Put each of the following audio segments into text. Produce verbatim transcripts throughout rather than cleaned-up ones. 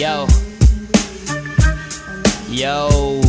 Yo, yo,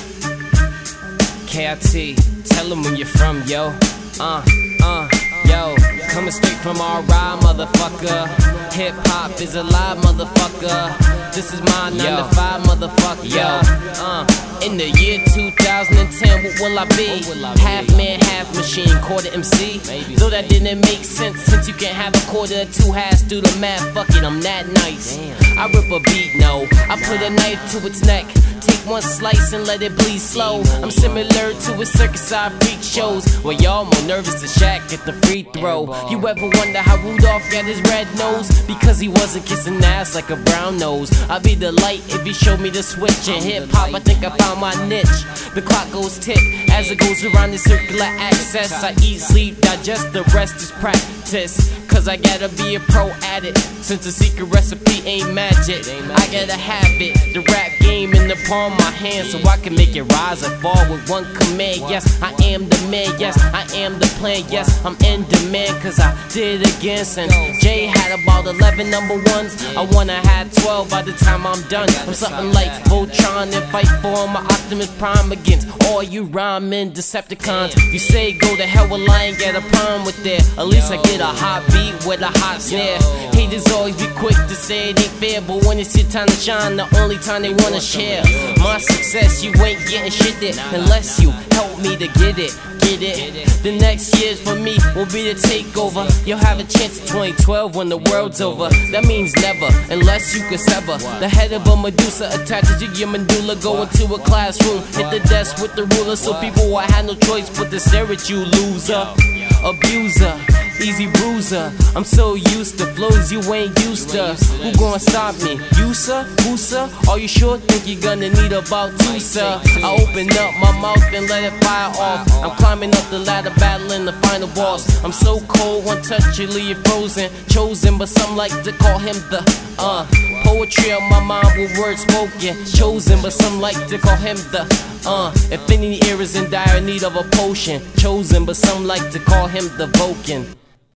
K I T, tell them where you're from, yo. Uh, uh, yo, coming straight from R I, motherfucker. Hip hop is alive, motherfucker. This is my nine to five, motherfucker. Yo, uh, in the year two thousand ten, what will I be? Half man, half machine, quarter M C. Though that didn't make sense, since you can't have a quarter or two halves, do the math. Fuck it, I'm that nice. I rip a beat, no. I put a knife to its neck. Take one slice and let it bleed slow. I'm similar to a circus side freak shows where y'all more nervous to Shaq get the free throw. You ever wonder how Rudolph got his red nose? Because he wasn't kissing ass like a brown nose. I'd be the light if you showed me the switch. In hip hop, I think I found my niche. The clock goes tick as it goes around the circular axis. I eat, sleep, digest, the rest is practice. Cause I gotta be a pro at it. Since the secret recipe ain't magic, I gotta have it. The rap game in the palm of my hand, so I can make it rise and fall with one command. Yes, I am the man, yes, I am the plan. Yes, I'm in demand, cause I did it again. Since Jay had about eleven number ones, I wanna have twelve by the time I'm done. I'm something like Voltron and fight for my Optimus Prime against all you rhyming Decepticons. You say go to hell, well I ain't got a problem with that. At least I get a hot beat with a hot snare. Haters always be quick to say it ain't fair, but when it's your time to shine, the only time they wanna share my success, you ain't getting shit there unless you help me to get it, get it. The next years for me will be the takeover. You'll have a chance in twenty twelve when the world's over. That means never, unless you can sever the head of a Medusa attached to your medulla. Go into a classroom, hit the desk with the ruler, so people will have no choice but to stare at you, loser, abuser, easy bruiser. I'm so used to flows you ain't used to. Who gon' stop me? You sir? Who sir? Are you sure? Think you're gonna need about two, sir? I open up my mouth and let it fire off. I'm climbing up the ladder, battling the final boss. I'm so cold, one touch you leave frozen. Chosen, but some like to call him the uh poetry on my mind with words spoken. Chosen, but some like to call him the uh Infinity era is in dire need of a potion. Chosen, but some like to call him the Vulcan.